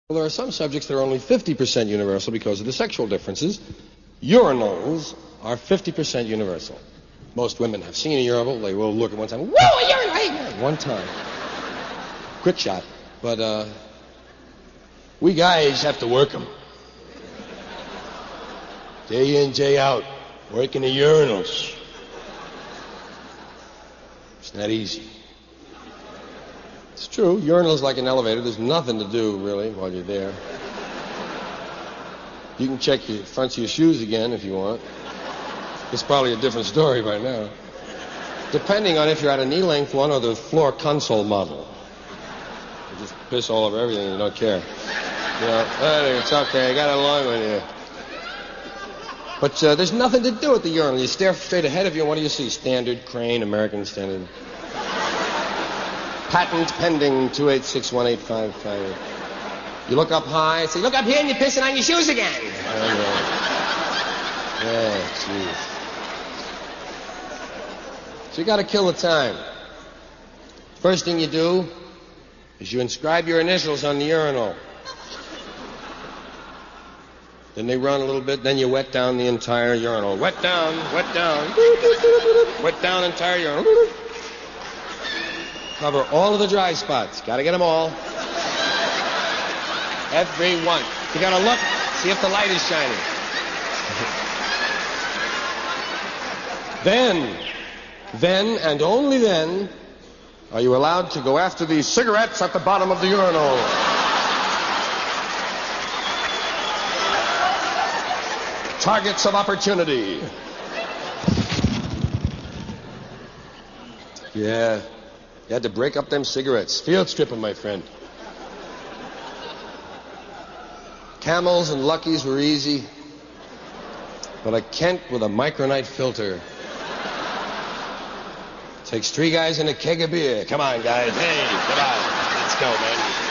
Well, there are some subjects that are only 50% universal because of the sexual differences. Urinals are 50% universal. Most women have seen a urinal. They will look at one time. Whoa, a urinal! One time. Quick shot. But, we guys have to work them. Day in, day out. Working the urinals. It's not easy. It's true. Urinal is like an elevator. There's nothing to do, really, while you're there. You can check the fronts of your shoes again if you want. It's probably a different story by now. Depending on if you're at a knee-length one or the floor console model. You just piss all over everything and you don't care. You know, it's okay. I got along with you. But there's nothing to do at the urinal. You stare straight ahead of you, and what do you see? Standard, Crane, American Standard. Patent pending 2861855. You look up high, say, look up here, and you're pissing on your shoes again. Yeah, jeez. So you got to kill the time. First thing you do is you inscribe your initials on the urinal. Then they run a little bit, then you wet down the entire urinal. Wet down, wet down. Wet down entire urinal. Cover all of the dry spots. Got to get them all. Every one. You got to look, see if the light is shining. Then, and only then, are you allowed to go after these cigarettes at the bottom of the urinal. Targets of opportunity. Yeah. You had to break up them cigarettes. Field stripping, my friend. Camels and Luckies were easy. But a Kent with a Micronite filter. Takes 3 guys and a keg of beer. Come on, guys. Hey, come on. Let's go, man.